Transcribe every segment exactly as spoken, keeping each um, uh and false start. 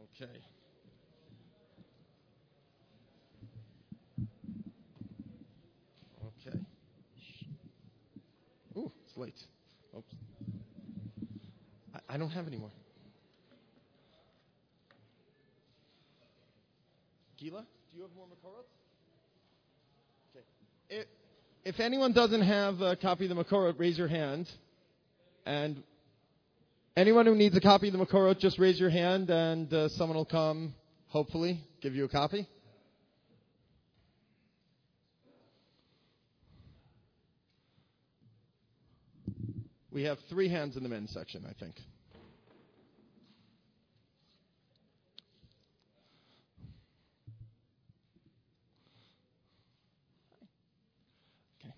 Okay. Okay. Ooh, it's late. Oops. I, I don't have any more. Gila, do you have more Makorot? Okay. If, if anyone doesn't have a copy of the Makorot, raise your hand. And anyone who needs a copy of the Makorot, just raise your hand, and uh, someone will come, hopefully, give you a copy. We have three hands in the men's section, I think. Okay.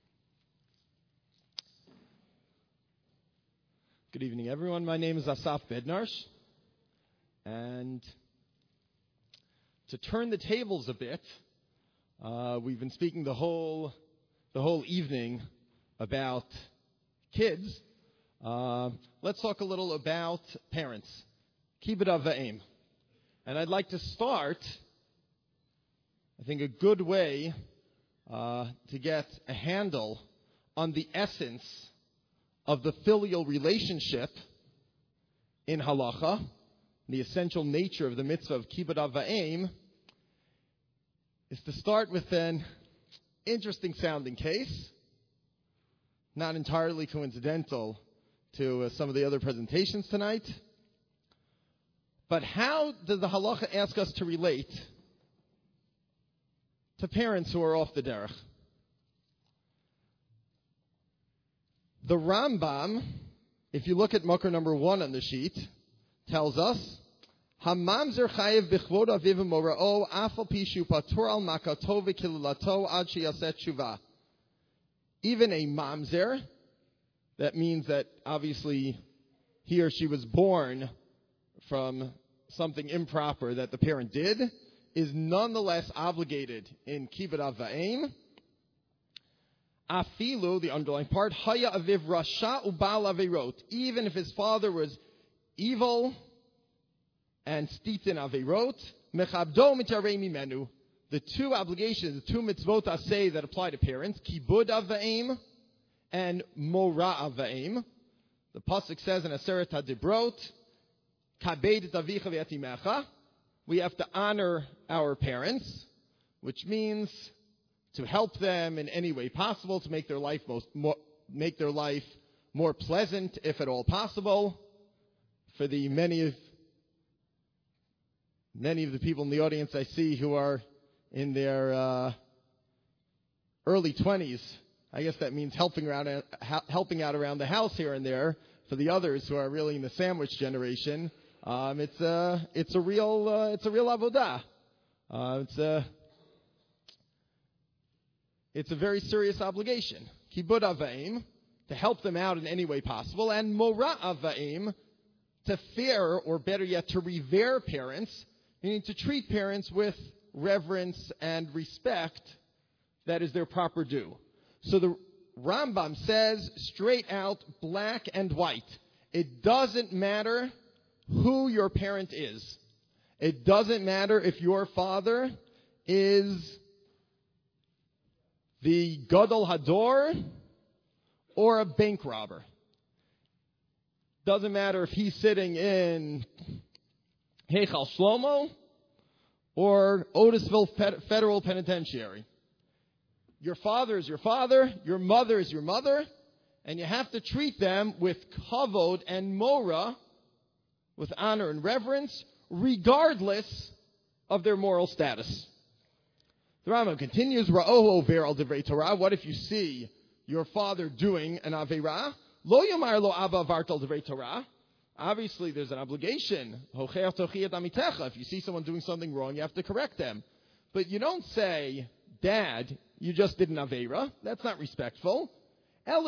Good evening, everyone. My name is Asaf Bednarsh. And to turn the tables a bit, uh, we've been speaking the whole, the whole evening about kids. Uh, let's talk a little about parents. Kibbud av va'em. And I'd like to start, I think a good way uh, to get a handle on the essence of the filial relationship in halacha, the essential nature of the mitzvah of kibbud av va'em, is to start with an interesting sounding case, not entirely coincidental to uh, some of the other presentations tonight. But how does the halacha ask us to relate to parents who are off the derech? The Rambam, if you look at Makar number one on the sheet, tells us, Hamamzer chayev b'chvod aviv mora'o afal pishu patur al makato v'kilulato ad sheyaset tshuva. Even a mamzer, that means that obviously he or she was born from something improper that the parent did, is nonetheless obligated in kibbud av va'em. Afilu, the underlying part, haya aviv rasha ubal averot. Even if his father was evil and steeped in averot, mechabdo mitarei mimenu. The two obligations, the two mitzvot aseh that apply to parents, kibbud av va'em and mora av va'em. The pasuk says in Aseret HaDibrot, kabed et avicha ve'et imecha. We have to honor our parents, which means to help them in any way possible, to make their life most more, make their life more pleasant, if at all possible. For the many of many of the people in the audience I see who are in their uh, early twenties, I guess that means helping around, uh, helping out around the house here and there. For the others who are really in the sandwich generation, um, it's a it's a real uh, it's a real avodah. Uh, it's a it's a very serious obligation. Kibbud av va'em, to help them out in any way possible, and mora av va'em, to fear, or better yet, to revere parents, meaning to treat parents with reverence and respect that is their proper due. So the Rambam says straight out, black and white, it doesn't matter who your parent is. It doesn't matter if your father is the Gadol Hador or a bank robber. Doesn't matter if he's sitting in Heichal Shlomo or Otisville Federal Penitentiary. Your father is your father, your mother is your mother, and you have to treat them with kavod and mora, with honor and reverence, regardless of their moral status. The Rambam continues, Ra'ohu over al divrei Torah. What if you see your father doing an aveira? Lo yomar lo abba avart al divrei Torah. Obviously, there's an obligation. If you see someone doing something wrong, you have to correct them. But you don't say, Dad, you just did an aveira. That's not respectful. But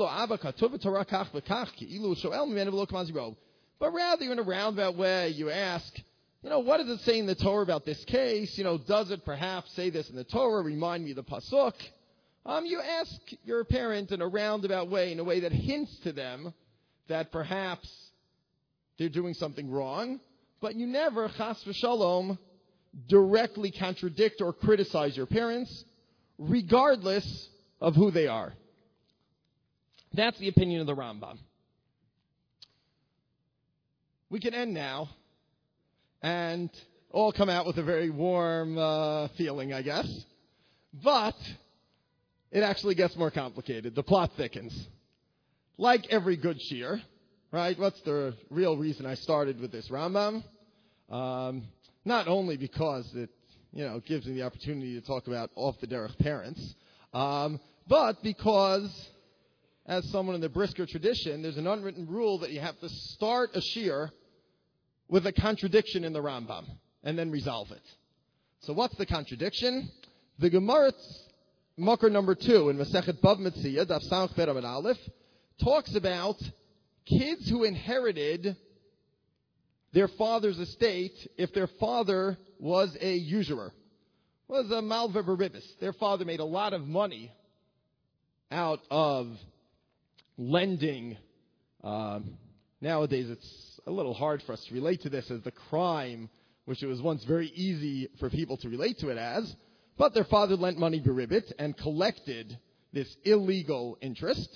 rather, in a roundabout way, you ask, you know, what does it say in the Torah about this case? You know, does it perhaps say this in the Torah? Remind me of the pasuk. Um, you ask your parent in a roundabout way, in a way that hints to them that perhaps they're doing something wrong, but you never, chas v'shalom, directly contradict or criticize your parents, regardless of who they are. That's the opinion of the Rambam. We can end now and all come out with a very warm uh, feeling, I guess. But it actually gets more complicated. The plot thickens. Like every good shiur, right? What's the real reason I started with this Rambam? Um, not only because it, you know, gives me the opportunity to talk about off the derech parents, um, but because, as someone in the Brisker tradition, there's an unwritten rule that you have to start a shiur with a contradiction in the Rambam and then resolve it. So what's the contradiction? The Gemara's Makar number two in Masechet Bava Metzia, Daf Samach Bet Amud Aleph, talks about kids who inherited their father's estate if their father was a usurer, was a malver beribis. Their father made a lot of money out of lending. Um, nowadays it's a little hard for us to relate to this as the crime, which it was once very easy for people to relate to it as. But their father lent money beribit and collected this illegal interest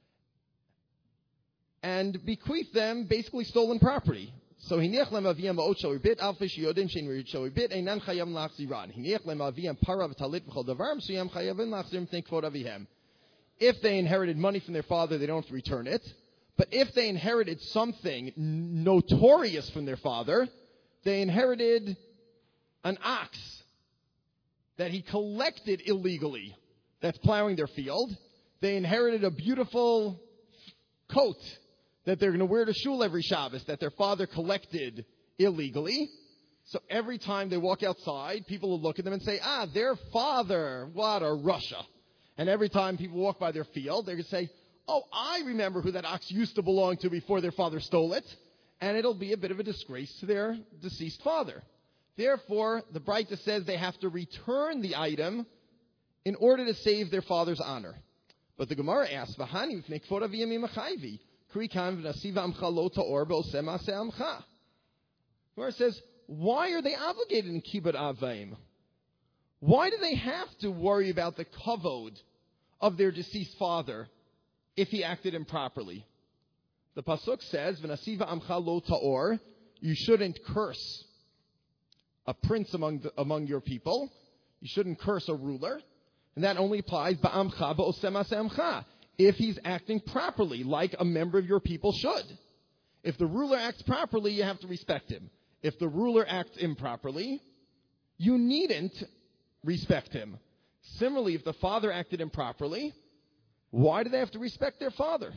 and bequeathed them basically stolen property. So hiniach lem aviyam ma'ot shalibit alfish yodim shein shalibit einan chayavim lachziran. Hiniach lem aviyam para v'talit v'chol davar msuyam chayavim lachzir mtnei kvod avihem. If they inherited money from their father, they don't have to return it. But if they inherited something notorious from their father, they inherited an ox that he collected illegally that's plowing their field. They inherited a beautiful coat that they're going to wear to shul every Shabbos that their father collected illegally. So every time they walk outside, people will look at them and say, ah, their father, what a Russia. And every time people walk by their field, they're going to say, oh, I remember who that ox used to belong to before their father stole it. And it'll be a bit of a disgrace to their deceased father. Therefore, the Breita says they have to return the item in order to save their father's honor. But the Gemara asks, "V'hani v'fnei kvod aviyim imachayvi, kri kan v'nasiva amcha lo ta'or be'oseh ma'aseh amcha." Gemara says, why are they obligated in kibbud avayim? Why do they have to worry about the kavod of their deceased father if he acted improperly? The pasuk says, "V'nasiva amcha lo ta'or," you shouldn't curse a prince among the, among your people. You shouldn't curse a ruler. And that only applies ba'amcha ba'oseh ma'aseh amcha, if he's acting properly, like a member of your people should. If the ruler acts properly, you have to respect him. If the ruler acts improperly, you needn't respect him. Similarly, if the father acted improperly, why do they have to respect their father?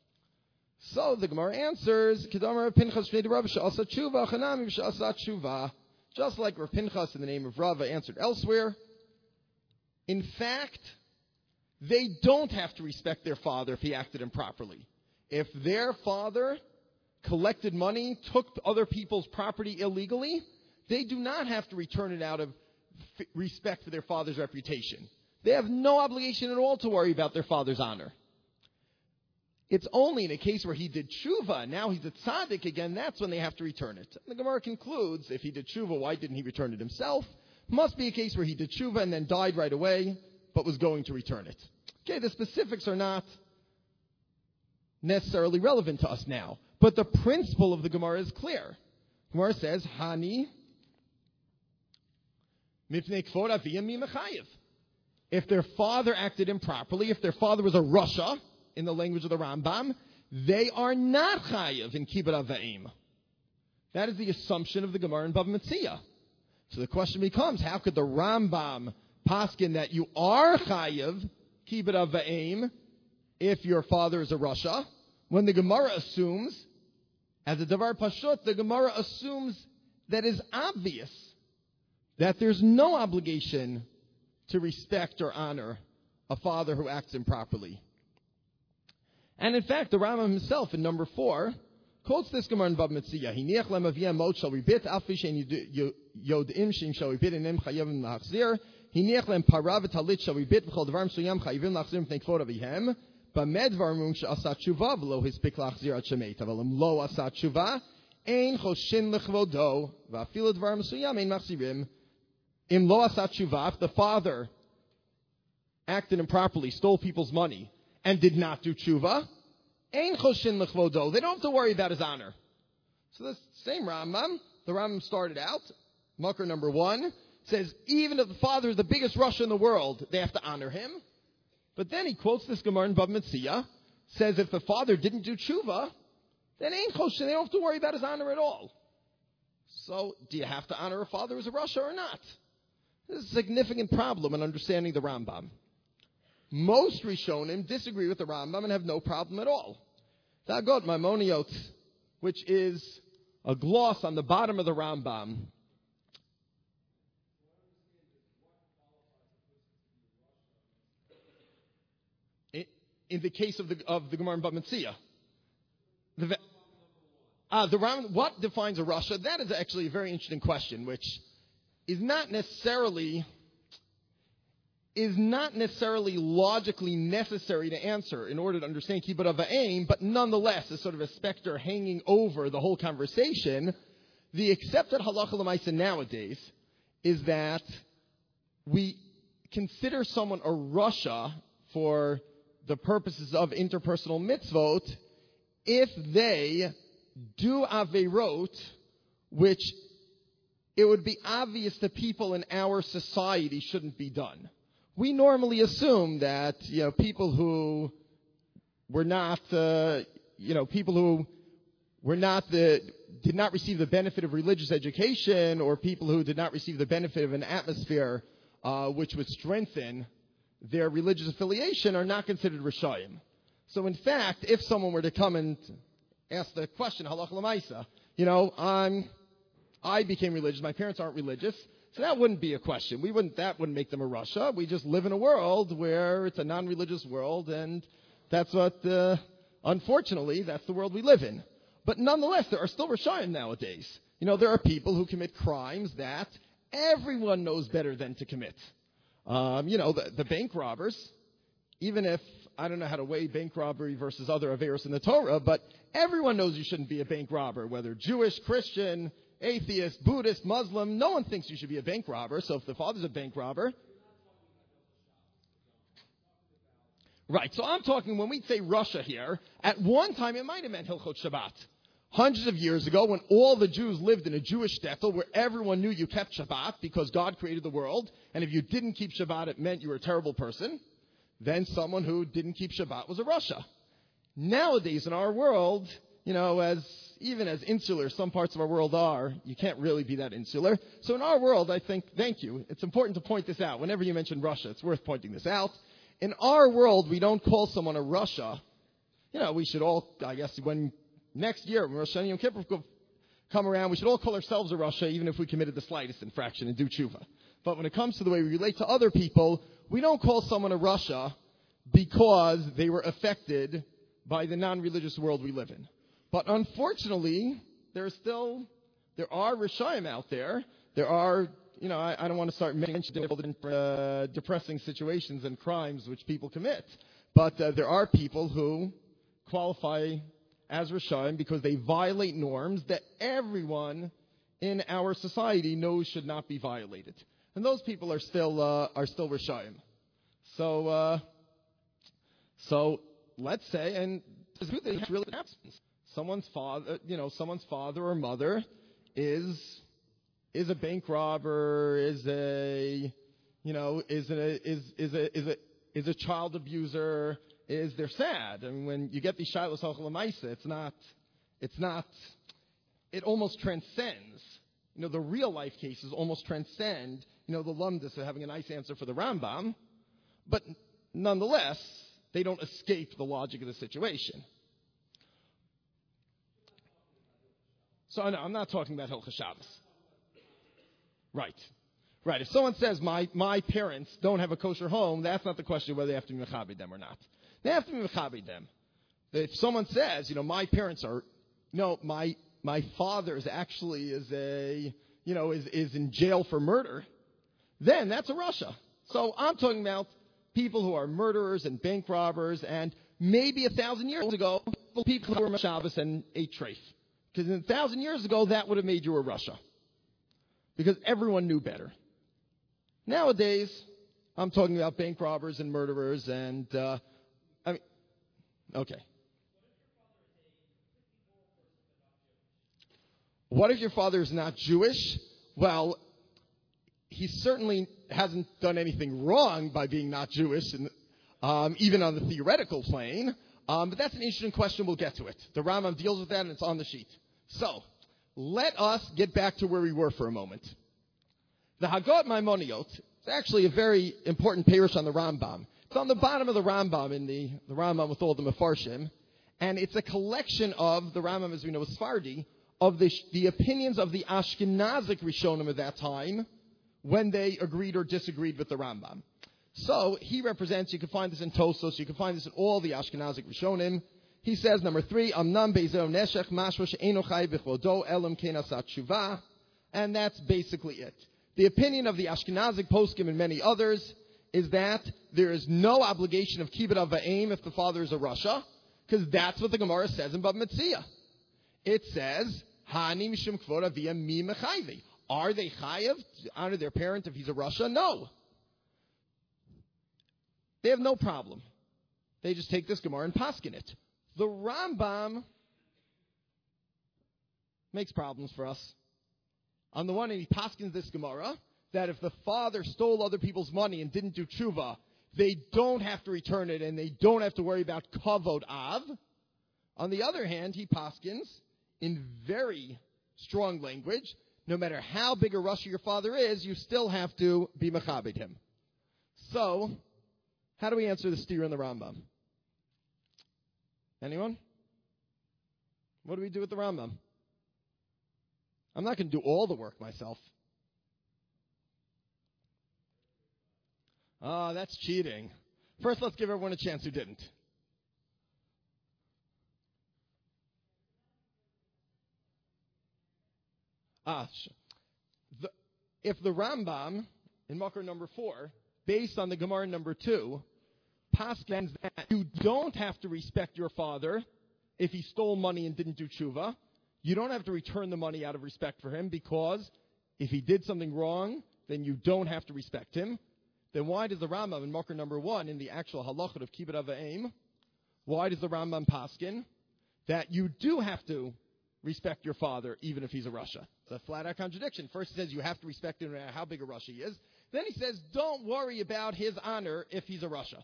So the Gemara answers, Kedamar Pinchas Shnei Rav she'asa tshuva chanami she'asa tshuva. Just like Rav Pinchas in the name of Rava answered elsewhere, in fact, they don't have to respect their father if he acted improperly. If their father collected money, took other people's property illegally, they do not have to return it out of f- respect for their father's reputation. They have no obligation at all to worry about their father's honor. It's only in a case where he did tshuva, now he's a tzaddik again, that's when they have to return it. And the Gemara concludes, if he did tshuva, why didn't he return it himself? Must be a case where he did tshuva and then died right away, but was going to return it. Okay, the specifics are not necessarily relevant to us now, but the principle of the Gemara is clear. Gemara says, Hani mipnei kvod aviyim mi mechayev. If their father acted improperly, if their father was a Russia, in the language of the Rambam, they are not chayiv in kibbud avayim. That is the assumption of the Gemara in Bava Metzia. So the question becomes, how could the Rambam paskin that you are chayiv kibbud avayim if your father is a Russia, when the Gemara assumes, as a davar pashut, the Gemara assumes that is obvious that there's no obligation to respect or honor a father who acts improperly. And in fact, the Rambam himself in number four quotes this Gemara in Bava Metzia. Hiniach lem aviyam mot shal ribit afi shein yodim shein shal ribit enem chayavim lachzir. Hiniach lem para v'talit shal ribit v'chol davar mesuyam chayavim lachzir mipnei kvod avihem. B'med dvarim she'asa tshuva v'lo hispik lachzir ad shemet. Aval im lo asa tshuva Ein choshin lechvodo, va'afilu dvar mesuyam ein machzirim. Im lo asat tshuva, if the father acted improperly, stole people's money, and did not do tshuva, ein choshin lechvodo. They don't have to worry about his honor. So the same Rambam, the Rambam started out, Makar number one, says even if the father is the biggest Rasha in the world, they have to honor him. But then he quotes this Gemara in Bava Metzia, says if the father didn't do tshuva, then ain't choshen, they don't have to worry about his honor at all. So, do you have to honor a father as a Rasha or not? This is a significant problem in understanding the Rambam. Most Rishonim disagree with the Rambam and have no problem at all. Dagot Maimoniot, which is a gloss on the bottom of the Rambam, in the case of the of the Gemara in Bava Metzia. The, uh, the Ram, what defines a Rasha? That is actually a very interesting question, which is not necessarily is not necessarily logically necessary to answer in order to understand Kibbud Av Va'em, but nonetheless is sort of a specter hanging over the whole conversation. The accepted halacha l'maisa nowadays is that we consider someone a Rasha for the purposes of interpersonal mitzvot if they do averot, which it would be obvious to people in our society shouldn't be done. We normally assume that, you know, people who were not, uh, you know, people who were not the, did not receive the benefit of religious education, or people who did not receive the benefit of an atmosphere uh, which would strengthen their religious affiliation, are not considered Rishayim. So in fact, if someone were to come and ask the question, halach l'maisa, you know, I'm, I became religious, my parents aren't religious, so that wouldn't be a question. We wouldn't, that wouldn't make them a Rasha. We just live in a world where it's a non-religious world, and that's what, uh, unfortunately, that's the world we live in. But nonetheless, there are still Rishayim nowadays. You know, there are people who commit crimes that everyone knows better than to commit. Um, you know, the, the bank robbers, even if, I don't know how to weigh bank robbery versus other Averos in the Torah, but everyone knows you shouldn't be a bank robber, whether Jewish, Christian, atheist, Buddhist, Muslim. No one thinks you should be a bank robber, so if the father's a bank robber. Right, so I'm talking, when we say Russia here, at one time it might have meant Hilchot Shabbat. Hundreds of years ago, when all the Jews lived in a Jewish shtetl where everyone knew you kept Shabbat because God created the world, and if you didn't keep Shabbat, it meant you were a terrible person, then someone who didn't keep Shabbat was a Rasha. Nowadays, in our world, you know, as even as insular some parts of our world are, you can't really be that insular. So in our world, I think, thank you, it's important to point this out. Whenever you mention Russia, it's worth pointing this out. In our world, we don't call someone a Rasha. You know, we should all, I guess, when next year, when Rosh Hashanah Yom Kippur come around, we should all call ourselves a Rasha, even if we committed the slightest infraction and do tshuva. But when it comes to the way we relate to other people, we don't call someone a Rasha because they were affected by the non-religious world we live in. But unfortunately, there are still, there are Rishayim out there. There are, you know, I, I don't want to start mentioning all the different, uh, depressing situations and crimes which people commit. But uh, there are people who qualify as Rishayim because they violate norms that everyone in our society knows should not be violated. And those people are still, uh, are still Rishayim. So, uh, so let's say, and this really happens. Someone's father, you know, someone's father or mother is is a bank robber, is a, you know, is a is is a is a is a child abuser. Is they're sad. I mean, when you get these shilos halachah l'maisa, it's not, it's not, it almost transcends. You know, the real life cases almost transcend. You know, the lumdus of having a nice answer for the Rambam, but nonetheless, they don't escape the logic of the situation. So, no, I'm not talking about Hilchos Shabbos. Right. Right. If someone says, my, my parents don't have a kosher home, that's not the question whether they have to be mechabed them or not. They have to be mechabed them. If someone says, you know, my parents are, no, my my father is actually is a, you know, is, is in jail for murder, then that's a Rasha. So I'm talking about people who are murderers and bank robbers, and maybe a thousand years ago, people who were Shabbos and ate treif. Because a thousand years ago, that would have made you a Russia. Because everyone knew better. Nowadays, I'm talking about bank robbers and murderers and, uh, I mean, okay. What if your father is not Jewish? Well, he certainly hasn't done anything wrong by being not Jewish, and, um, even on the theoretical plane. Um, but that's an interesting question. We'll get to it. The Rambam deals with that, and it's on the sheet. So, let us get back to where we were for a moment. The Hagot Maimoniot is actually a very important parish on the Rambam. It's on the bottom of the Rambam in the, the Rambam with all the Mefarshim, and it's a collection of, the Rambam, as we know, is Sephardi, of the, the opinions of the Ashkenazic Rishonim of that time when they agreed or disagreed with the Rambam. So he represents, you can find this in Tosos, you can find this in all the Ashkenazic Rishonim. He says, number three, Amnam Beizeo Neshech Mashwa She'eno Chai B'chvodo Elam Kenasat Shuvah, and that's basically it. The opinion of the Ashkenazic poskim and many others is that there is no obligation of kibbut avayim if the father is a Rasha, because that's what the Gemara says in Bava Metzia. It says, Hani mishum kvod aviyah mi mechayvi. Are they chayav to honor their parent if he's a Rasha? No. They have no problem. They just take this Gemara and paskin it. The Rambam makes problems for us. On the one hand, he paskins this Gemara that if the father stole other people's money and didn't do tshuva, they don't have to return it and they don't have to worry about kavod av. On the other hand, he paskins in very strong language, no matter how big a Rasha your father is, you still have to be mechabed him. So, how do we answer the steer in the Rambam? Anyone? What do we do with the Rambam? I'm not going to do all the work myself. Ah, oh, that's cheating. First, let's give everyone a chance who didn't. Ah, the, if the Rambam in Makar number four, based on the Gemara number two, paskins that you don't have to respect your father if he stole money and didn't do tshuva, you don't have to return the money out of respect for him because if he did something wrong, then you don't have to respect him. Then why does the Rambam in Makar number one, in the actual halachot of kibbut avayim, why does the Rambam paskin that you do have to respect your father even if he's a Rasha? It's a flat-out contradiction. First he says you have to respect him no matter how big a Rasha he is. Then he says don't worry about his honor if he's a Rasha.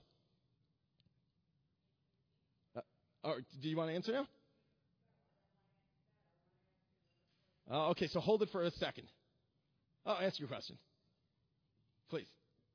Uh, or, do you want to answer now? Uh, okay, so hold it for a second. I'll ask your question. Please.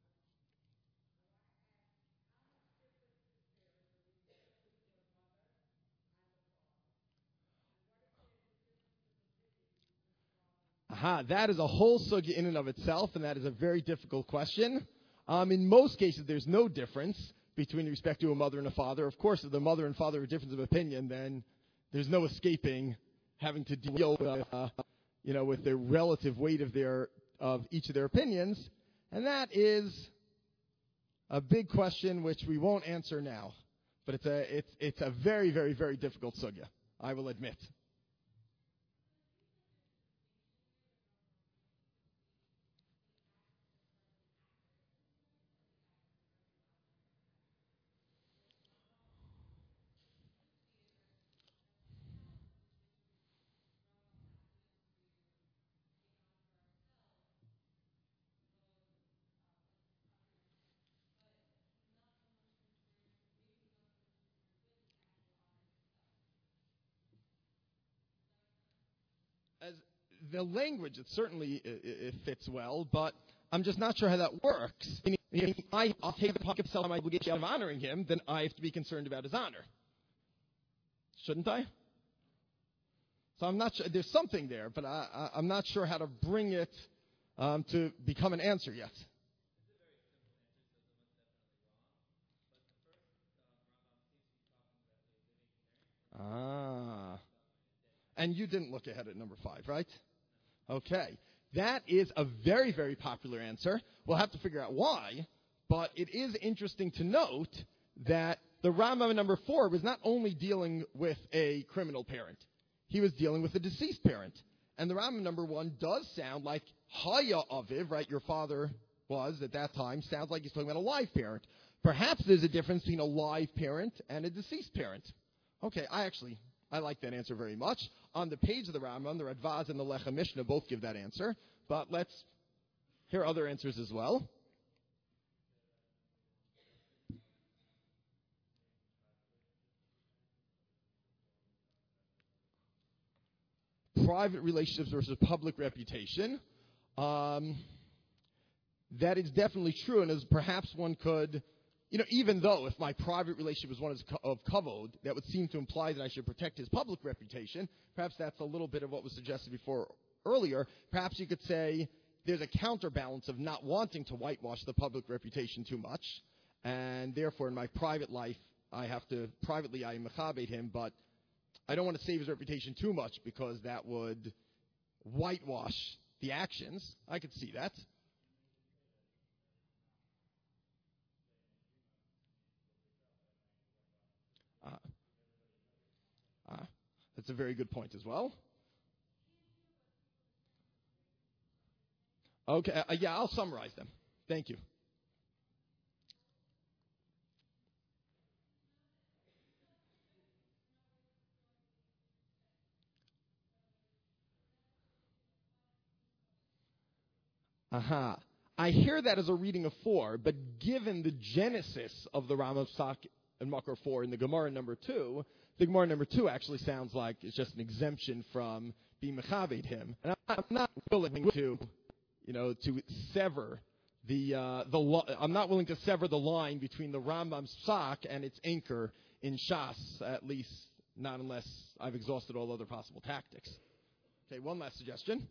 Aha, that is a whole sugya in and of itself, and that is a very difficult question. Um, in most cases, there's no difference between respect to a mother and a father. Of course, if the mother and father have a difference of opinion, then there's no escaping having to deal with, uh, you know, with the relative weight of their of each of their opinions, and that is a big question which we won't answer now. But it's a it's it's a very very very difficult sugya, I will admit. As the language, it certainly it, it fits well, but I'm just not sure how that works. If I, I'll take the pocket self my obligation of honoring him, then I have to be concerned about his honor. Shouldn't I? So I'm not sure. There's something there, but I, I, I'm not sure how to bring it um, to become an answer yet. Ah. And you didn't look ahead at number five, right? Okay. That is a very, very popular answer. We'll have to figure out why, but it is interesting to note that the Rambam in number four was not only dealing with a criminal parent. he was dealing with a deceased parent. And the Rambam number one does sound like Haya Aviv, right? Your father was at that time. Sounds like he's talking about a live parent. Perhaps there's a difference between a live parent and a deceased parent. Okay, I actually, I like that answer very much. On the page of the Rambam, the Radvaz and the Lechem Mishnah both give that answer. But let's hear other answers as well. Private relationships versus public reputation. Um, that is definitely true, and as perhaps one could, you know, even though if my private relationship was one of kavod, that would seem to imply that I should protect his public reputation. Perhaps that's a little bit of what was suggested before earlier. Perhaps you could say there's a counterbalance of not wanting to whitewash the public reputation too much, and therefore in my private life, I have to, privately I mechabed him, but I don't want to save his reputation too much because that would whitewash the actions. I could see that. Uh, uh, that's a very good point as well. Okay, uh, yeah, I'll summarize them. Thank you. Aha. Uh-huh. I hear that as a reading of four, but given the genesis of the Rambam Psak and Makar four in the Gemara number two, the Gemara number two actually sounds like it's just an exemption from being mechaved him. And I'm not willing to, you know, to sever the uh, the. Lo- I'm not willing to sever the line between the Rambam's Psak and its anchor in Shas, at least not unless I've exhausted all other possible tactics. Okay, one last suggestion.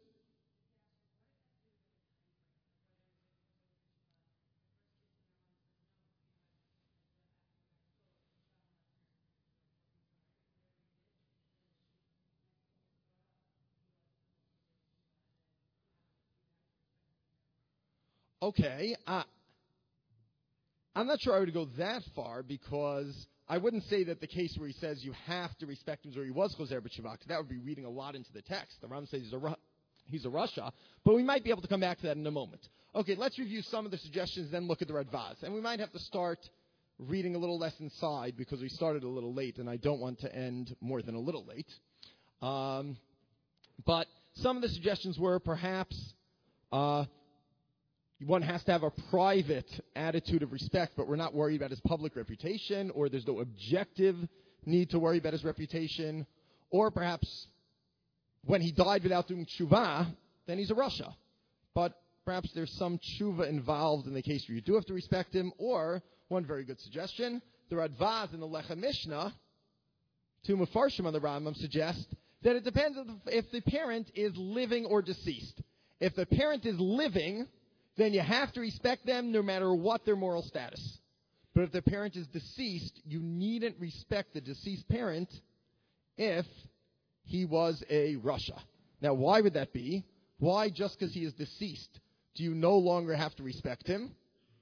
Okay, uh, I'm not sure I would go that far because I wouldn't say that the case where he says you have to respect him or he was Choser B'Shuvah, that would be reading a lot into the text. The Rambam says he's a, he's a Rasha, but we might be able to come back to that in a moment. Okay, let's review some of the suggestions, then look at the Radvaz. And we might have to start reading a little less inside because we started a little late, and I don't want to end more than a little late. Um, but some of the suggestions were perhaps... Uh, One has to have a private attitude of respect, but we're not worried about his public reputation, or there's no objective need to worry about his reputation, or perhaps when he died without doing tshuva, then he's a Rasha. But perhaps there's some tshuva involved in the case where you do have to respect him, or, one very good suggestion, the Radvaz and the Lechem Mishnah, two Mefarshim on the Rambam, suggest that it depends if the parent is living or deceased. If the parent is living, then you have to respect them no matter what their moral status. But if the parent is deceased, you needn't respect the deceased parent if he was a Rasha. Now, why would that be? Why, just because he is deceased, do you no longer have to respect him?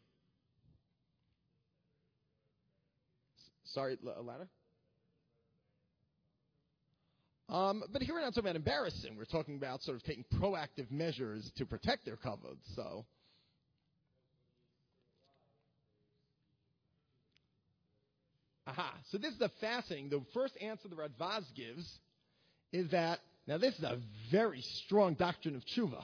Sorry, a ladder? Um, but here we're not talking about embarrassing. We're talking about sort of taking proactive measures to protect their kavod, so... Aha. So this is the fascinating. The first answer the Radvaz gives is that, now this is a very strong doctrine of tshuva.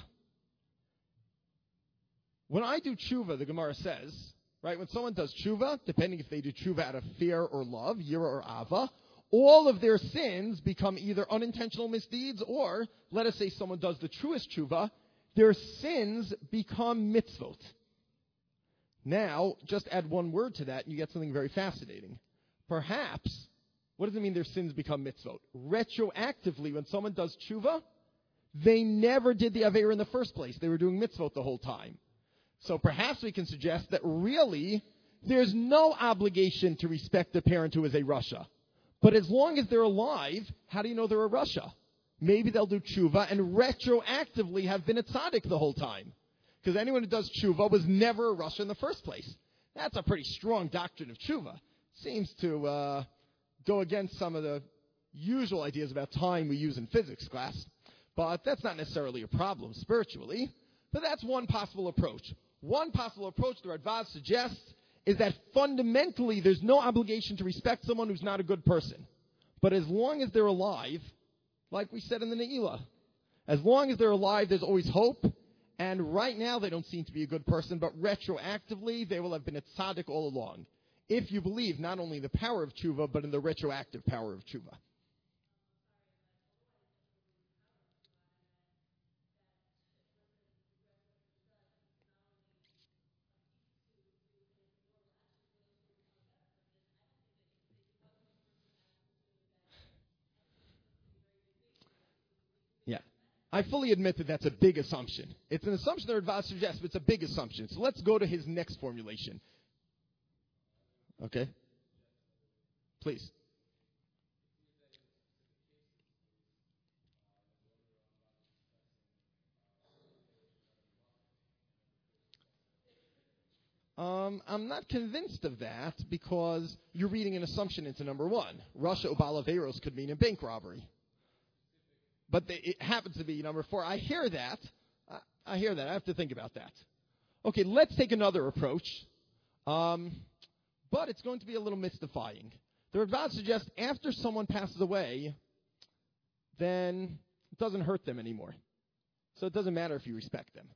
When I do tshuva, the Gemara says, right, when someone does tshuva, depending if they do tshuva out of fear or love, yira or ava, all of their sins become either unintentional misdeeds or, let us say someone does the truest tshuva, their sins become mitzvot. Now, just add one word to that and you get something very fascinating. Perhaps, what does it mean their sins become mitzvot? Retroactively, when someone does tshuva, they never did the Aveira in the first place. They were doing mitzvot the whole time. So perhaps we can suggest that really, there's no obligation to respect the parent who is a Rasha. But as long as they're alive, how do you know they're a Rasha? Maybe they'll do tshuva and retroactively have been a tzaddik the whole time. Because anyone who does tshuva was never a Rasha in the first place. That's a pretty strong doctrine of tshuva. Seems to uh, go against some of the usual ideas about time we use in physics class, but that's not necessarily a problem spiritually. But that's one possible approach. One possible approach the Radbaz suggests is that fundamentally there's no obligation to respect someone who's not a good person. But as long as they're alive, like we said in the Ne'ilah, as long as they're alive, there's always hope. And right now they don't seem to be a good person, but retroactively they will have been a tzaddik all along. If you believe not only in the power of tshuva, but in the retroactive power of tshuva. Yeah. I fully admit that that's a big assumption. It's an assumption that Radbaz suggests, but it's a big assumption. So let's go to his next formulation. Okay? Please. Um, I'm not convinced of that because you're reading an assumption into number one. Russia Ubalaveros could mean a bank robbery. But they, it happens to be number four. I hear that. I, I hear that. I have to think about that. Okay, let's take another approach. Um, but it's going to be a little mystifying. The Radbaz suggests after someone passes away, then it doesn't hurt them anymore. So it doesn't matter if you respect them.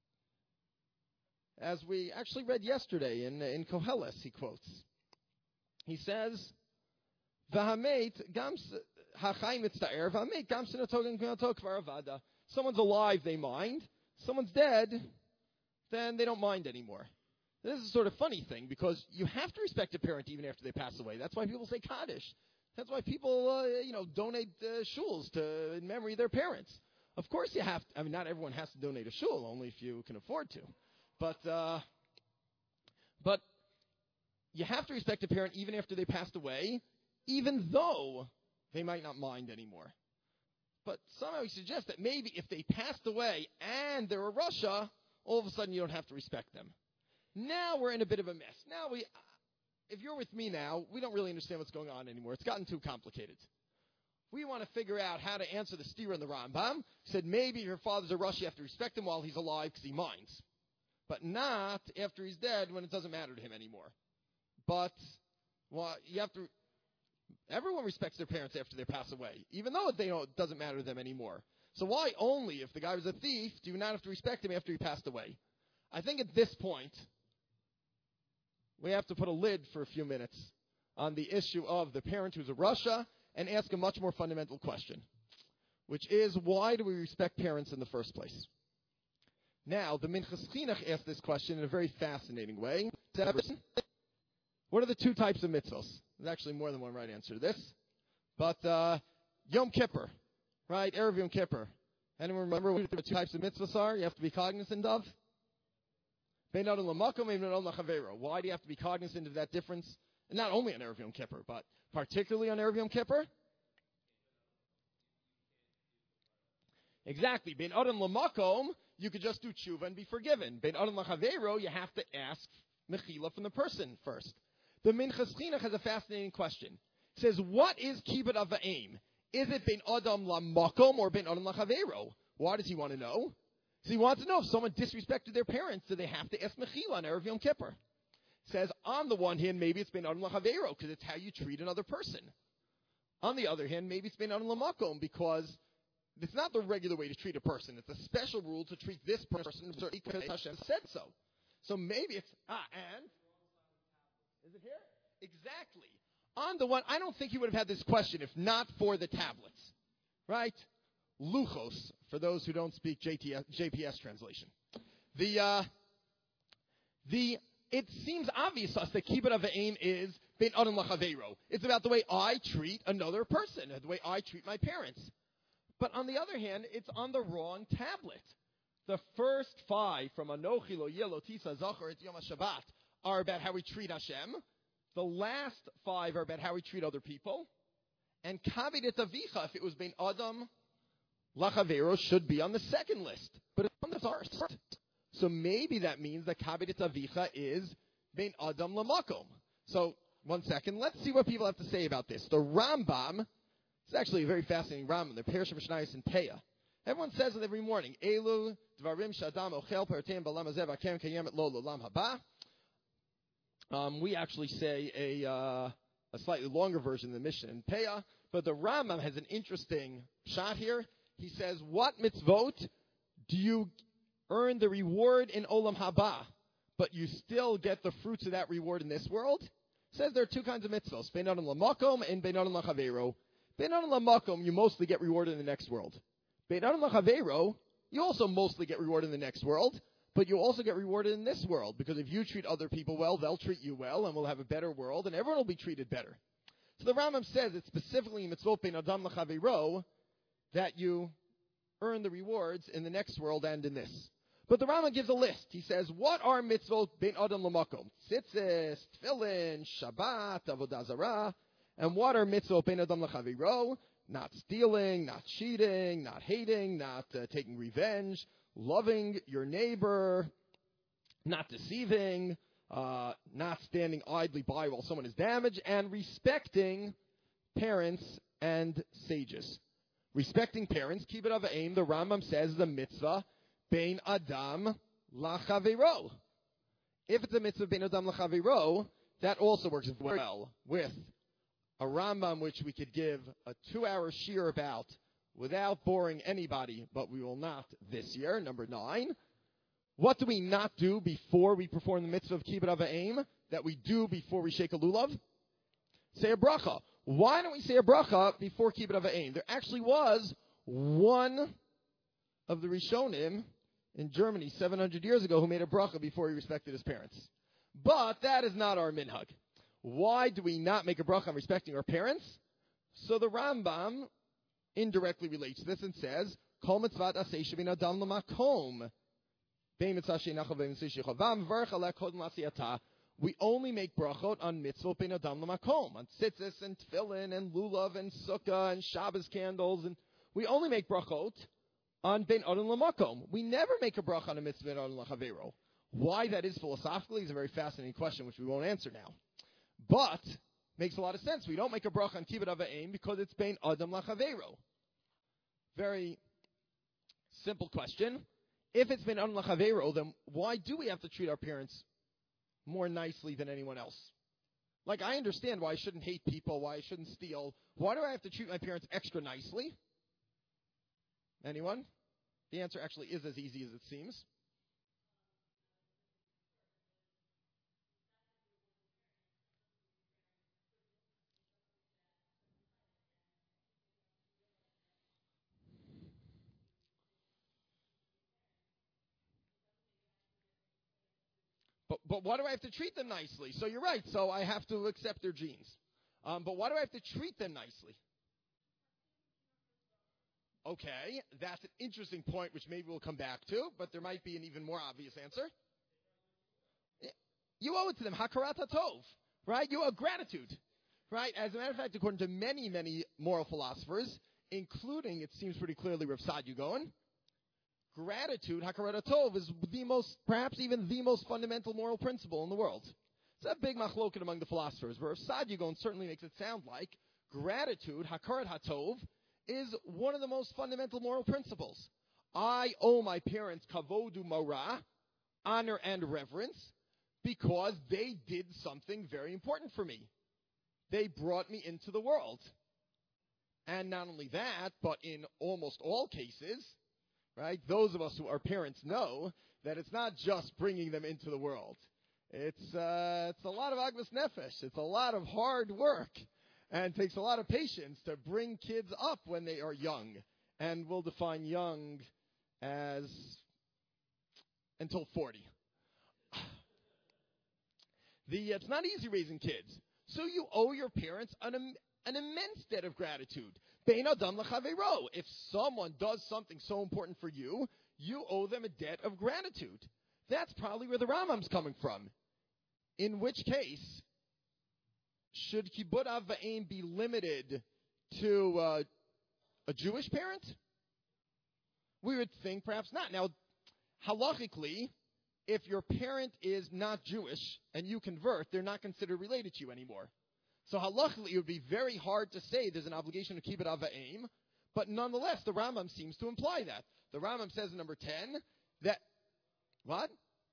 As we actually read yesterday in, in Koheles, he quotes. He says, Someone's alive, they mind. Someone's dead, then they don't mind anymore. This is a sort of funny thing because you have to respect a parent even after they pass away. That's why people say Kaddish. That's why people, uh, you know, donate uh, shuls to in memory of their parents. Of course you have to. I mean, not everyone has to donate a shul, only if you can afford to. But, uh, but you have to respect a parent even after they passed away, even though they might not mind anymore. But somehow he suggests that maybe if they passed away and they're a Russia, all of a sudden you don't have to respect them. Now we're in a bit of a mess. Now we, if you're with me now, we don't really understand what's going on anymore. It's gotten too complicated. We want to figure out how to answer the stira in the Rambam. He said maybe if your father's a Russia, you have to respect him while he's alive because he minds. But not after he's dead when it doesn't matter to him anymore. But well, you have to. Everyone respects their parents after they pass away, even though they don't, it doesn't matter to them anymore. So why only, if the guy was a thief, do you not have to respect him after he passed away? I think at this point, we have to put a lid for a few minutes on the issue of the parent who's a Russia and ask a much more fundamental question, which is, why do we respect parents in the first place? Now, the Minchas Chinuch asked this question in a very fascinating way. What are the two types of mitzvos? There's actually more than one right answer to this. But uh, Yom Kippur, right? Erev Yom Kippur. Anyone remember what the two types of mitzvahs are you have to be cognizant of? Bein Adam L'Makom, Bein Adam L'Chavero. Why do you have to be cognizant of that difference? And not only on Erev Yom Kippur, but particularly on Erev Yom Kippur? Exactly. Bein Adam L'Makom, you could just do tshuva and be forgiven. Bein Adam L'Chavero, you have to ask mechila from the person first. The Minchas Chinuch has a fascinating question. It says, what is kibbud av va'em? Is it bein Adam L'Makom or bein Adam L'Chavero? Why does he want to know? So he wants to know if someone disrespected their parents, do they have to ask mechila on Erev Yom Kippur? It says, on the one hand, maybe it's bein Adam L'Chavero because it's how you treat another person. On the other hand, maybe it's bein Adam L'Makom because it's not the regular way to treat a person. It's a special rule to treat this person because Hashem said so. So maybe it's, ah, and? Is it here? Exactly. On the one, I don't think he would have had this question if not for the tablets. Right? Luchos, for those who don't speak J T S, J P S translation. The, uh, the, it seems obvious to us that kibbud av va'em is bein Adam L'Chavero. It's about the way I treat another person, the way I treat my parents. But on the other hand, it's on the wrong tablet. The first five from Anochi Lo Yeh Lo Tisa Zachor Et Yom HaShabbat are about how we treat Hashem. The last five are about how we treat other people. And Kaved Et Avicha, if it was bein Adam L'Chavero, should be on the second list. But it's on the first. So maybe that means that Kaved Et Avicha is bein Adam L'Makom. So, one second. Let's see what people have to say about this. The Rambam It's actually a very fascinating Rambam. The Perush Mishnayos in Peah. Everyone says it every morning. Elu dvarim shadam ochel pertem balam hazeh v'akem kayemet lo l'olam haba. Um, we actually say a uh, a slightly longer version of the Mishnah in Peah, but the Rambam has an interesting shot here. He says, what mitzvot do you earn the reward in olam haba, but you still get the fruits of that reward in this world? He says there are two kinds of mitzvot, bein adam lamakom and bein adam lachavero. Bein adam lamakom, you mostly get rewarded in the next world. Bein adam lachavero, you also mostly get rewarded in the next world, but you also get rewarded in this world, because if you treat other people well, they'll treat you well, and we'll have a better world, and everyone will be treated better. So the Rambam says it's specifically in mitzvot bein adam lachavero that you earn the rewards in the next world and in this. But the Rambam gives a list. He says, what are mitzvot bein adam lamakom? Tzitzis, tefillin, Shabbat, avodah zarah. And what are mitzvot bein adam lachavero? Not stealing, not cheating, not hating, not uh, taking revenge, loving your neighbor, not deceiving, uh, not standing idly by while someone is damaged, and respecting parents and sages. Respecting parents, kibbud av va'em, the Rambam says the mitzvah bein adam lachavero. If it's a mitzvah bein adam lachavero, that also works well with a Rambam which we could give a two-hour shiur about without boring anybody, but we will not this year. Number nine. What do we not do before we perform the mitzvah of kibbud av va'em that we do before we shake a lulav? Say a bracha. Why don't we say a bracha before kibbud av va'em? There actually was one of the Rishonim in Germany seven hundred years ago who made a bracha before he respected his parents. But that is not our minhag. Why do we not make a bracha on respecting our parents? So the Rambam indirectly relates to this and says, Kol mitzvat aseh shebin adam l'makom. We only make brachot on mitzvot bein adam l'makom, on tzitzis and tefillin and lulav and sukkah and Shabbos candles, and we only make brachot on bein adam l'makom. We never make a bracha on a mitzvah bein adam l'chavero. Why that is philosophically is a very fascinating question, which we won't answer now. But makes a lot of sense. We don't make a bracha on kibbud av va'em because it's bein adam l'chavero. Very simple question. If it's bein adam l'chavero, then why do we have to treat our parents more nicely than anyone else? Like, I understand why I shouldn't hate people, why I shouldn't steal. Why do I have to treat my parents extra nicely? Anyone? The answer actually is as easy as it seems. But, but why do I have to treat them nicely? So you're right. So I have to accept their genes. Um, but why do I have to treat them nicely? Okay, that's an interesting point, which maybe we'll come back to, but there might be an even more obvious answer. You owe it to them. Hakarat hatov, right? You owe gratitude, right? As a matter of fact, according to many, many moral philosophers, including, it seems pretty clearly, Rav Saadia Gaon, gratitude, hakarat hatov, is the most, perhaps even the most fundamental moral principle in the world. It's a big machloket among the philosophers, where Rav Saadia Gaon certainly makes it sound like gratitude, hakarat hatov, is one of the most fundamental moral principles. I owe my parents kavodu mora, honor and reverence, because they did something very important for me. They brought me into the world. And not only that, but in almost all cases, right, those of us who are parents know that it's not just bringing them into the world. It's, uh, it's a lot of agmas nefesh. It's a lot of hard work. And it takes a lot of patience to bring kids up when they are young. And we'll define young as until forty. The, it's not easy raising kids. So you owe your parents an, an immense debt of gratitude. Bein adam l'chavero. If someone does something so important for you, you owe them a debt of gratitude. That's probably where the Rambam's coming from. In which case, should kibbud av va'em be limited to uh, a Jewish parent? We would think perhaps not. Now, halachically, if your parent is not Jewish and you convert, they're not considered related to you anymore. So halachically, it would be very hard to say there's an obligation to keep it ava'im, but nonetheless, the Rambam seems to imply that. The Rambam says in number ten that, what?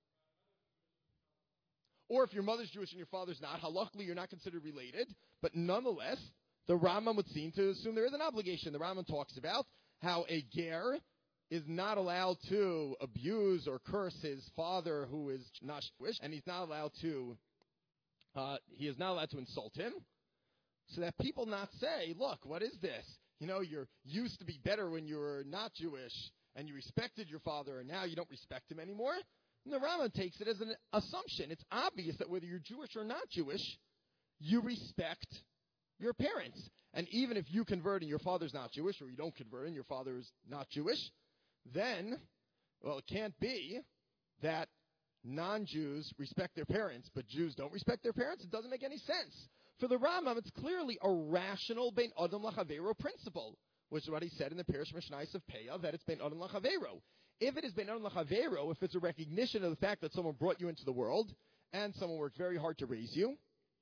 Or if your mother's Jewish and your father's not, halachically you're not considered related, but nonetheless, the Rambam would seem to assume there is an obligation. The Rambam talks about how a ger is not allowed to abuse or curse his father who is not Jewish, and he's not allowed to, uh, he is not allowed to insult him, so that people not say, look, what is this? You know, you used to be better when you were not Jewish, and you respected your father, and now you don't respect him anymore. And the Rambam takes it as an assumption. It's obvious that whether you're Jewish or not Jewish, you respect your parents. And even if you convert and your father's not Jewish, or you don't convert and your father is not Jewish, then, well, it can't be that non-Jews respect their parents, but Jews don't respect their parents. It doesn't make any sense. For the Rambam, it's clearly a rational Bein Adam Lachavero principle, which is what he said in the Parish Mishnais of Peah, that it's Bein Adam Lachavero. If it is Bein Adam Lachavero, if it's a recognition of the fact that someone brought you into the world, and someone worked very hard to raise you,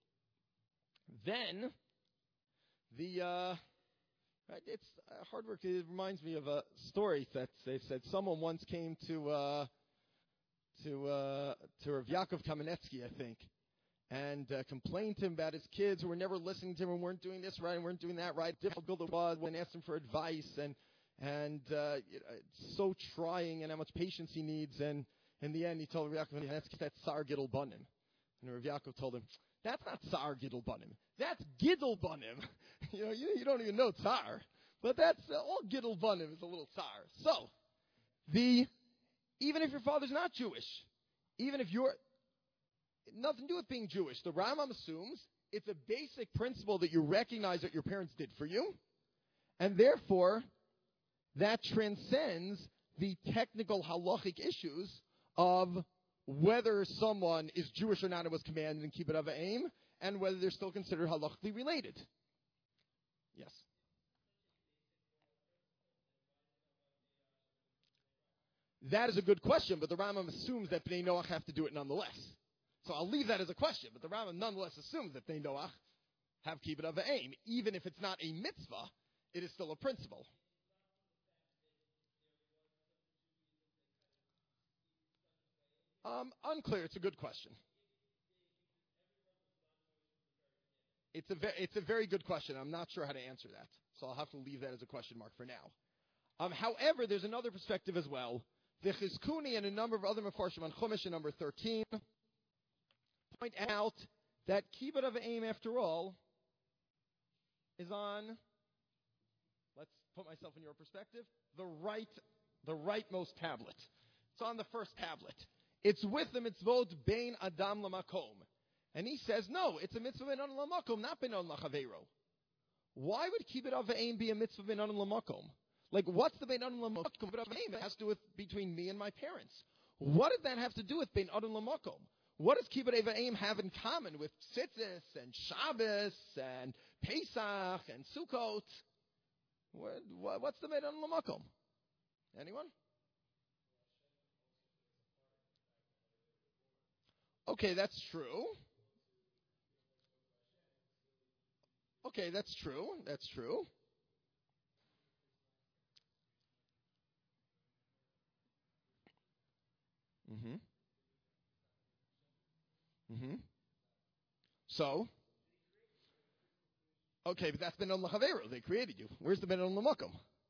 then the, uh, it's uh, hard work. It reminds me of a story that they said someone once came to, uh, to, uh, to Rav Yaakov Kamenetsky, I think, and uh, complained to him about his kids who were never listening to him and weren't doing this right and weren't doing that right. Difficult it was when asked him for advice and and uh, you know, it's so trying and how much patience he needs. And in the end, he told Rav Yaakov, that's Sar Gidol Banim. And Rav Yaakov told him, that's not Sar Gidol Banim. That's Gidol Banim. you know, you, you don't even know Tsar. But that's uh, all Gidol Banim is a little Tsar. So, the even if your father's not Jewish, even if you're nothing to do with being Jewish. The Rambam assumes it's a basic principle that you recognize what your parents did for you, and therefore that transcends the technical halachic issues of whether someone is Jewish or not and was commanded and keep it of aim, and whether they're still considered halachically related. Yes. That is a good question, but the Rambam assumes that Bnei Noach have to do it nonetheless. So I'll leave that as a question, but the Rambam nonetheless assumes that Bnei Noach have kibbud of aim. Even if it's not a mitzvah, it is still a principle. Um, unclear. It's a good question. It's a, ve- it's a very good question. I'm not sure how to answer that, so I'll have to leave that as a question mark for now. Um, however, there's another perspective as well. The Chizkuni and a number of other Mefarshim on Chumash in number thirteen point out that kibbud of aim, after all, is on, let's put myself in your perspective, the right, the rightmost tablet. It's on the first tablet. It's with the mitzvot bein adam lamakom. And he says, no, it's a mitzvah bein adam lamakom, not bein adam lachavero. Why would kibbud of aim be a mitzvah bein adam lamakom? Like, what's the bein adam lamakom? Kibbud of aim has to do with between me and my parents. What does that have to do with bein adam lamakom? What does kibbud of aim have in common with Tzitzis and Shabbos and Pesach and Sukkot? What, what, what's the bein adam lamakom? Anyone? Okay, that's true. Okay, that's true. That's true. Mm-hmm. Mm-hmm. So? Okay, but that's Ben on Lachavero. They created you. Where's the Ben on Lamakom?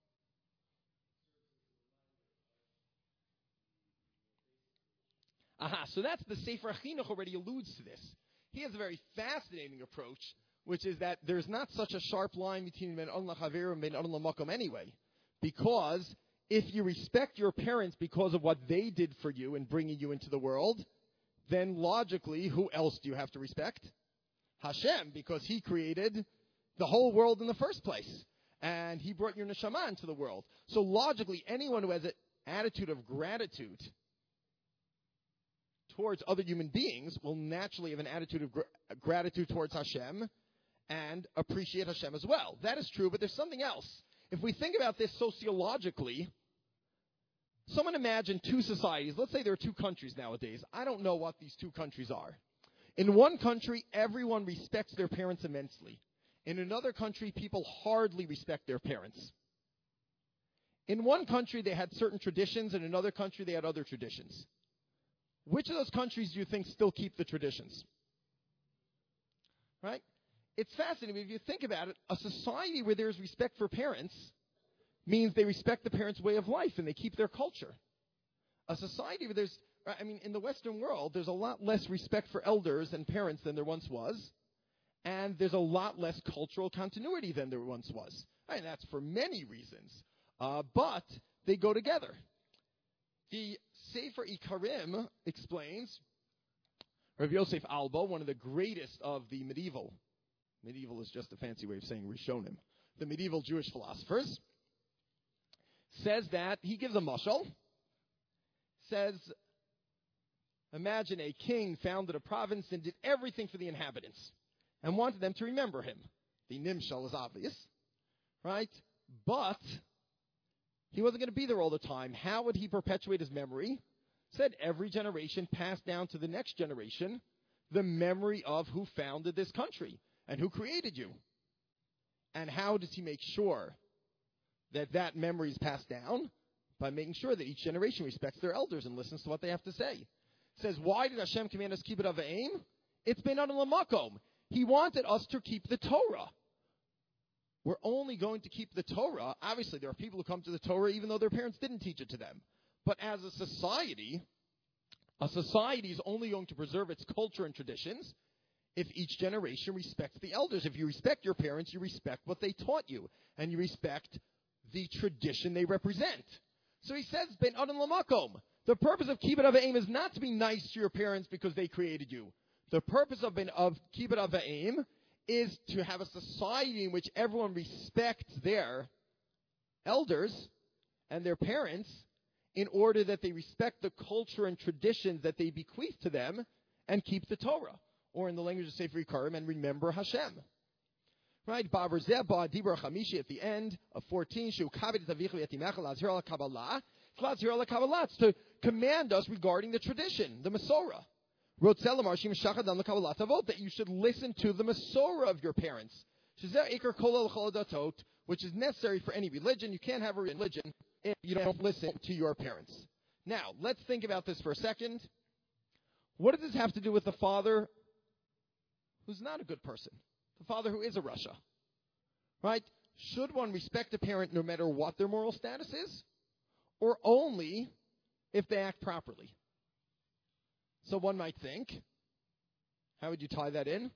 Aha, so that's the Sefer Chinuch already alludes to this. He has a very fascinating approach, which is that there's not such a sharp line between Ben on Lachavero and Ben on Lamakom anyway. Because if you respect your parents because of what they did for you in bringing you into the world, then logically, who else do you have to respect? Hashem, because He created the whole world in the first place. And He brought your neshama into the world. So logically, anyone who has an attitude of gratitude towards other human beings will naturally have an attitude of gr- gratitude towards Hashem and appreciate Hashem as well. That is true, but there's something else. If we think about this sociologically, someone imagine two societies. Let's say there are two countries nowadays. I don't know what these two countries are. In one country, everyone respects their parents immensely. In another country, people hardly respect their parents. In one country, they had certain traditions. In another country, they had other traditions. Which of those countries do you think still keep the traditions? Right? It's fascinating. If you think about it, a society where there's respect for parents means they respect the parents' way of life and they keep their culture. A society where there's, I mean, in the Western world, there's a lot less respect for elders and parents than there once was. And there's a lot less cultural continuity than there once was. And that's for many reasons. Uh, but they go together. The Sefer Ikarim explains, Rav Yosef Albo, one of the greatest of the medieval, medieval is just a fancy way of saying Rishonim, the medieval Jewish philosophers, says that, he gives a mashal, says, imagine a king founded a province and did everything for the inhabitants and wanted them to remember him. The nimshal is obvious, right? But he wasn't going to be there all the time. How would he perpetuate his memory? Said every generation passed down to the next generation the memory of who founded this country and who created you. And how does he make sure that that memory is passed down? By making sure that each generation respects their elders and listens to what they have to say. Says, why did Hashem command us to keep it of aim? It's been on lamakom. He wanted us to keep the Torah. We're only going to keep the Torah. Obviously, there are people who come to the Torah even though their parents didn't teach it to them. But as a society, a society is only going to preserve its culture and traditions if each generation respects the elders. If you respect your parents, you respect what they taught you. And you respect the tradition they represent. So he says, Ben Adam Lamakom. The purpose of Kibbut Avayim is not to be nice to your parents because they created you. The purpose of, of Kibbut Avayim is to have a society in which everyone respects their elders and their parents in order that they respect the culture and traditions that they bequeath to them and keep the Torah. Or in the language of Sefer Yikarim, and remember Hashem. Right? Babar Zeba, Dibra Chamishi at the end of fourteen, Shu Kabit Tavichu Yatimecha Lazir ala Kabbalah. It's Lazir ala Kabbalah. It's to command us regarding the tradition, the Masorah. That you should listen to the Masorah of your parents, which is necessary for any religion. You can't have a religion if you don't listen to your parents. Now, let's think about this for a second. What does this have to do with the father who's not a good person? The father who is a Rasha. Right? Should one respect a parent no matter what their moral status is? Or only if they act properly? So one might think, how would you tie that in?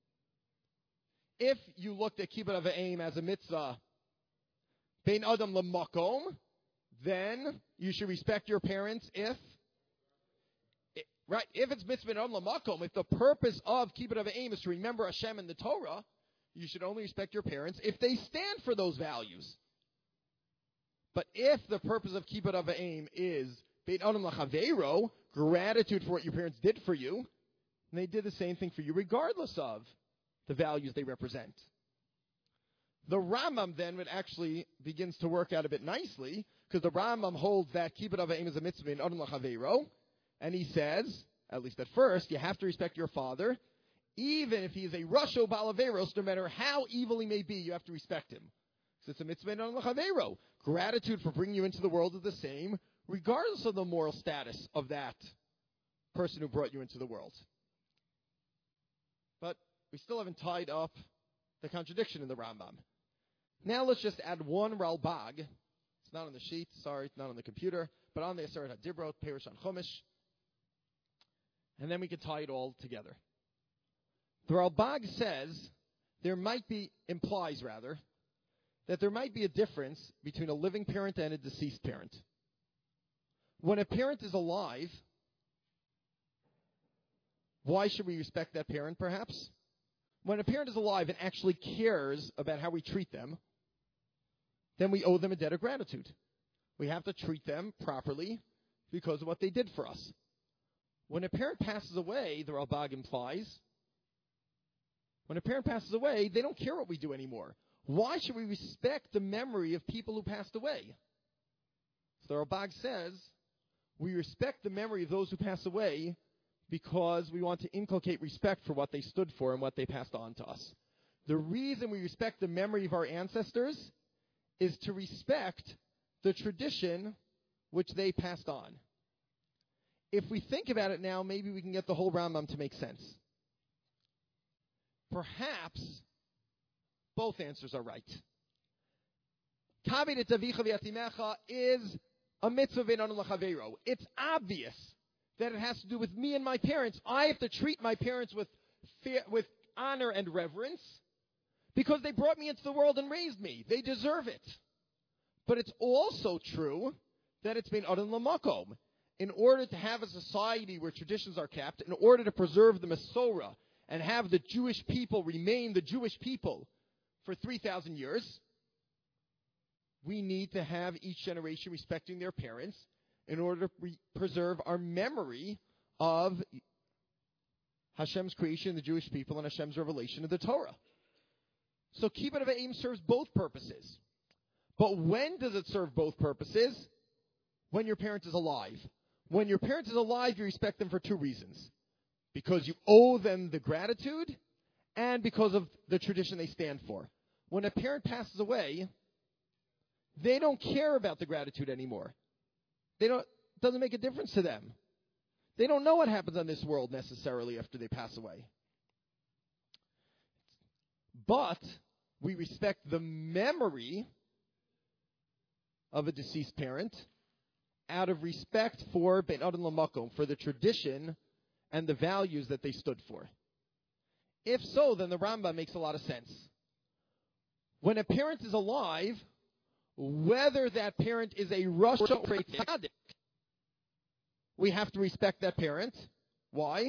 If you looked at Kibbut Avayim as a mitzvah, Bein Adam Lamakom, then you should respect your parents if, right, if it's mitzvah Bein Adam Lamakom, if the purpose of Kibbut Avayim is to remember Hashem and the Torah, you should only respect your parents if they stand for those values. But if the purpose of Kibbut Avayim is Bein Adam Lachaveiro, gratitude for what your parents did for you, and they did the same thing for you regardless of the values they represent. The Rambam then would actually begins to work out a bit nicely, because the Rambam holds that Kibbut Avayim is a mitzvah in Adam Lachaveiro, and he says, at least at first, you have to respect your father, even if he is a Rasho Balaveros, no matter how evil he may be, you have to respect him. So it's a mitzvah in Adam Lachaveiro. Gratitude for bringing you into the world is the same, regardless of the moral status of that person who brought you into the world. But we still haven't tied up the contradiction in the Rambam. Now let's just add one Ralbag. It's not on the sheet, sorry, it's not on the computer, but on the Aseret HaDibrot, Perush on Chumash. And then we can tie it all together. The Ralbag says, there might be, implies rather, that there might be a difference between a living parent and a deceased parent. When a parent is alive, why should we respect that parent, perhaps? When a parent is alive and actually cares about how we treat them, then we owe them a debt of gratitude. We have to treat them properly because of what they did for us. When a parent passes away, the Ralbag implies, when a parent passes away, they don't care what we do anymore. Why should we respect the memory of people who passed away? So the Ralbag says, we respect the memory of those who pass away because we want to inculcate respect for what they stood for and what they passed on to us. The reason we respect the memory of our ancestors is to respect the tradition which they passed on. If we think about it now, maybe we can get the whole Rambam to make sense. Perhaps both answers are right. Kaved et avicha v'yatimecha is a mitzvah v'enon l'chavero. It's obvious that it has to do with me and my parents. I have to treat my parents with fear, with honor and reverence because they brought me into the world and raised me. They deserve it. But it's also true that it's been adon l'makom. In order to have a society where traditions are kept, in order to preserve the Masorah and have the Jewish people remain the Jewish people for three thousand years, we need to have each generation respecting their parents in order to re- preserve our memory of Hashem's creation of the Jewish people and Hashem's revelation of the Torah. So Kibbutz Avim serves both purposes. But when does it serve both purposes? When your parent is alive. When your parent is alive, you respect them for two reasons. Because you owe them the gratitude and because of the tradition they stand for. When a parent passes away, they don't care about the gratitude anymore. They don't, it doesn't make a difference to them. They don't know what happens on this world necessarily after they pass away. But we respect the memory of a deceased parent out of respect for Ben Adon Lamakom, for the tradition and the values that they stood for. If so, then the Rambam makes a lot of sense. When a parent is alive, whether that parent is a Rasha or a Tzaddik, we have to respect that parent. Why?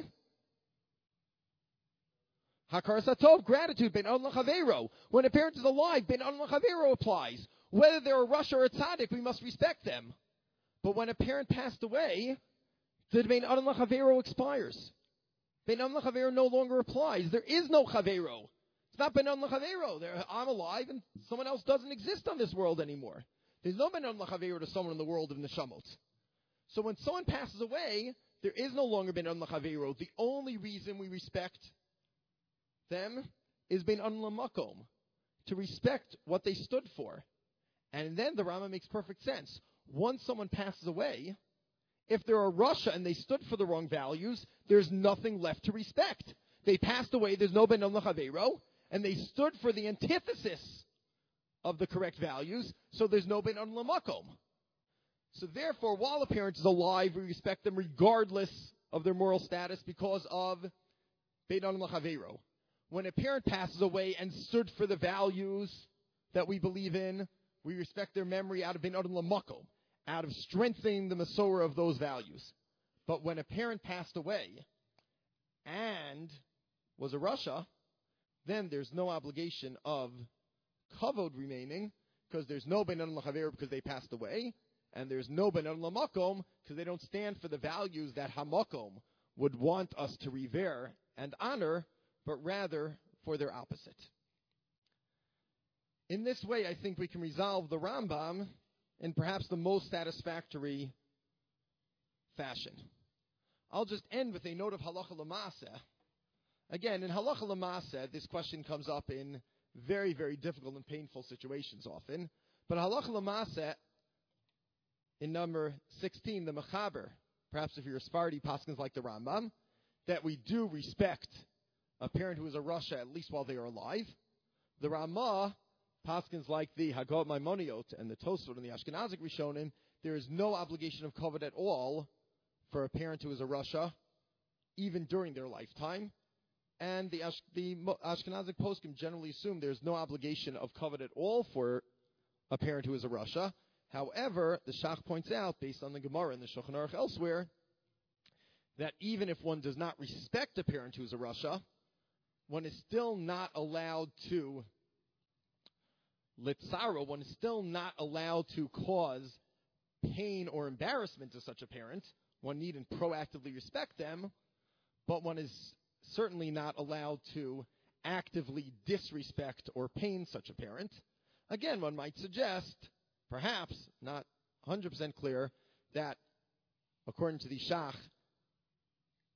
Hakar Satov, gratitude, Ben Adon L'Chavero. When a parent is alive, Ben Adon L'Chavero applies. Whether they're a Rasha or a Tzaddik, we must respect them. But when a parent passed away, the Ben Adon L'Chavero expires. Ben Adon L'Chavero no longer applies. There is no Chavero. It's not Ben Adon L'Chavero. I'm alive and someone else doesn't exist on this world anymore. There's no Ben Adon L'Chavero to someone in the world of Neshamot. So when someone passes away, there is no longer Ben Adon L'Chavero. The only reason we respect them is Ben Adon L'Makom, to respect what they stood for. And then the Rama makes perfect sense. Once someone passes away, if they're a Rasha and they stood for the wrong values, there's nothing left to respect. They passed away, there's no Ben Adon L'Chavero, and they stood for the antithesis of the correct values, so there's no Ben Adon L'Makom. So therefore, while a parent is alive, we respect them regardless of their moral status because of Ben Adon L'Chavero. When a parent passes away and stood for the values that we believe in, we respect their memory out of Ben Adon L'Makom, out of strengthening the Masorah of those values. But when a parent passed away and was a Rasha, then there's no obligation of kavod remaining because there's no Ben Adon L'Chavero because they passed away, and there's no Ben Adon L'Makom because they don't stand for the values that Hamakom would want us to revere and honor, but rather for their opposite. In this way, I think we can resolve the Rambam in perhaps the most satisfactory fashion. I'll just end with a note of halacha l'maaseh. Again, in halacha l'maaseh, this question comes up in very, very difficult and painful situations often. But halacha l'maaseh, in number sixteen, the Mechaber, perhaps if you're a Sephardi, paskins like the Rambam, that we do respect a parent who is a Rasha at least while they are alive. The Ramah, paskins like the Haggadah Maimoniot and the Tosfot and the Ashkenazic Rishonim, there is no obligation of kavod at all for a parent who is a Rasha, even during their lifetime. And the, Ash- the Ashkenazic poskim generally assume there's no obligation of kavod at all for a parent who is a Rasha. However, the Shach points out, based on the Gemara and the Shulchan Aruch elsewhere, that even if one does not respect a parent who is a Rasha, one is still not allowed to litzara, one is still not allowed to cause pain or embarrassment to such a parent. One needn't proactively respect them, but one is certainly not allowed to actively disrespect or pain such a parent. Again, one might suggest, perhaps, not one hundred percent clear, that according to the Shach,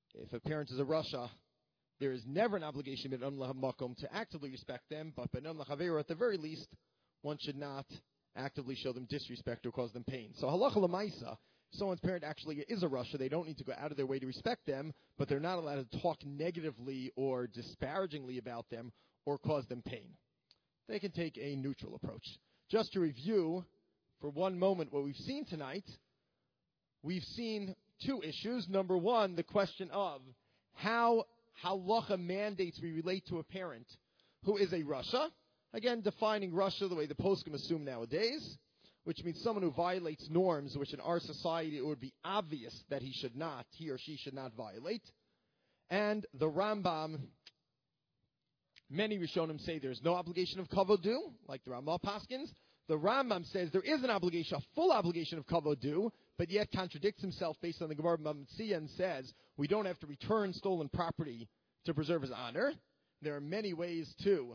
if a parent is a Rasha, there is never an obligation ben adam lamakom to actively respect them, but ben adam lachavero, at the very least, one should not actively show them disrespect or cause them pain. So halacha lemaisa, if someone's parent actually is a Rasha, they don't need to go out of their way to respect them, but they're not allowed to talk negatively or disparagingly about them or cause them pain. They can take a neutral approach. Just to review for one moment what we've seen tonight, we've seen two issues. Number one, the question of how halacha mandates we relate to a parent who is a Rasha. Again, defining Rasha the way the poskim assume nowadays, which means someone who violates norms which in our society it would be obvious that he should not, he or she should not violate. And the Rambam, many Rishonim say there's no obligation of kavod due, like the Ramah Paskins. The Rambam says there is an obligation, a full obligation of kavod due, but yet contradicts himself based on the Gemara Bava Metzia and says we don't have to return stolen property to preserve his honor. There are many ways to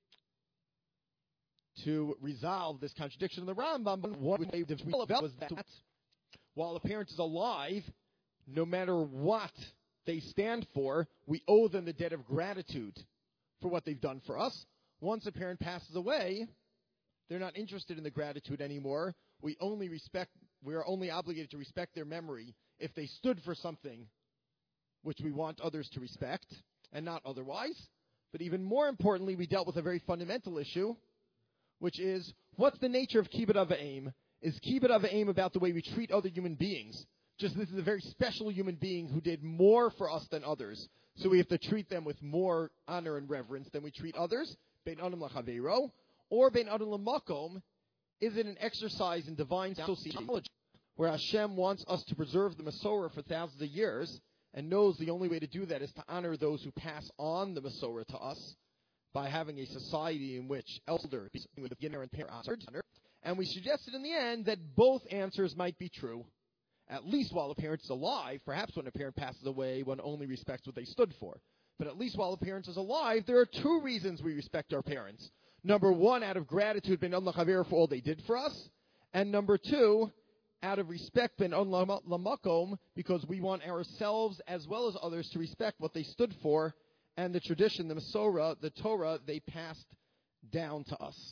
to resolve this contradiction of the Rambam. But one way to develop was that while a parent is alive, no matter what they stand for, we owe them the debt of gratitude for what they've done for us. Once a parent passes away, they're not interested in the gratitude anymore. We only respect, we are only obligated to respect their memory if they stood for something which we want others to respect, and not otherwise. But even more importantly, we dealt with a very fundamental issue, which is, what's the nature of kibbud av va'em? Is kibbud av va'em about the way we treat other human beings? Just this is a very special human being who did more for us than others, so we have to treat them with more honor and reverence than we treat others. Ben adam lachavero, or ben adam lamakom, is it an exercise in divine sociology, where Hashem wants us to preserve the Masorah for thousands of years, and knows the only way to do that is to honor those who pass on the Masorah to us, by having a society in which elders with beginner and parent honor. And we suggested in the end that both answers might be true. At least while a parent is alive, perhaps when a parent passes away, one only respects what they stood for. But at least while a parent is alive, there are two reasons we respect our parents. Number one, out of gratitude, ben adam lachavero, for all they did for us. And number two, out of respect, ben adam lamakom, because we want ourselves as well as others to respect what they stood for, and the tradition, the Masorah, the Torah, they passed down to us.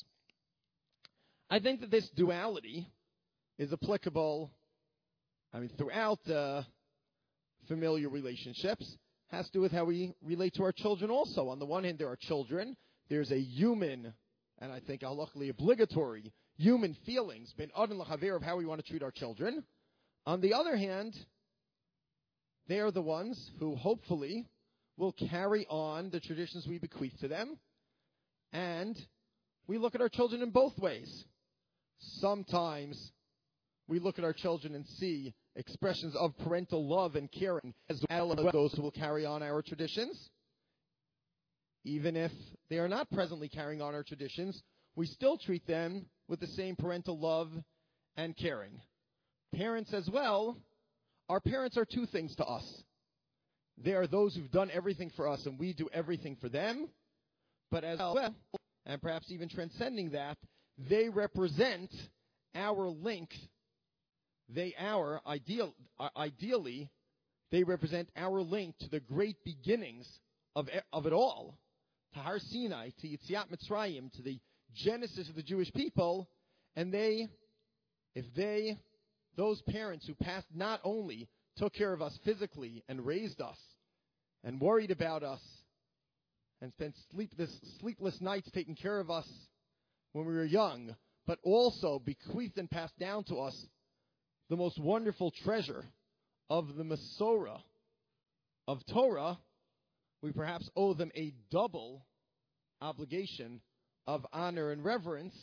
I think that this duality is applicable, I mean, throughout uh, familiar relationships. Has to do with how we relate to our children also. On the one hand, there are children. There's a human, and I think halachically obligatory, human feelings, ben adam lachavero, of how we want to treat our children. On the other hand, they are the ones who hopefully will carry on the traditions we bequeath to them. And we look at our children in both ways. Sometimes we look at our children and see expressions of parental love and caring as well as those who will carry on our traditions. Even if they are not presently carrying on our traditions, we still treat them with the same parental love and caring. Parents as well, our parents are two things to us. They are those who've done everything for us, and we do everything for them. But as well, and perhaps even transcending that, they represent our link. They, our, ideal, uh, ideally, they represent our link to the great beginnings of, of it all. To Har Sinai, to Yetziat Mitzrayim, to the genesis of the Jewish people. And they, if they, those parents who passed not only took care of us physically and raised us and worried about us and spent sleepless, sleepless nights taking care of us when we were young, but also bequeathed and passed down to us the most wonderful treasure of the Masorah of Torah, we perhaps owe them a double obligation of honor and reverence,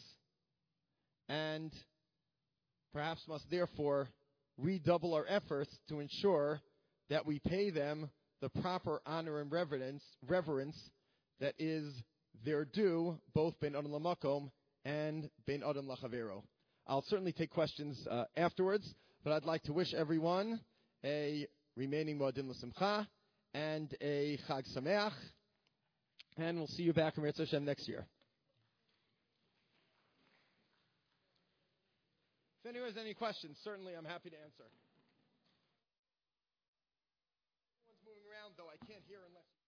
and perhaps must therefore redouble our efforts to ensure that we pay them the proper honor and reverence, reverence that is their due, both ben adam lamakom and ben adam lachavero. I'll certainly take questions uh, afterwards, but I'd like to wish everyone a remaining Moadin L'Simcha and a Chag Sameach, and we'll see you back in Meretz Hashem next year. If anyone has any questions, certainly I'm happy to answer. Everyone's moving around. though I can't hear unless.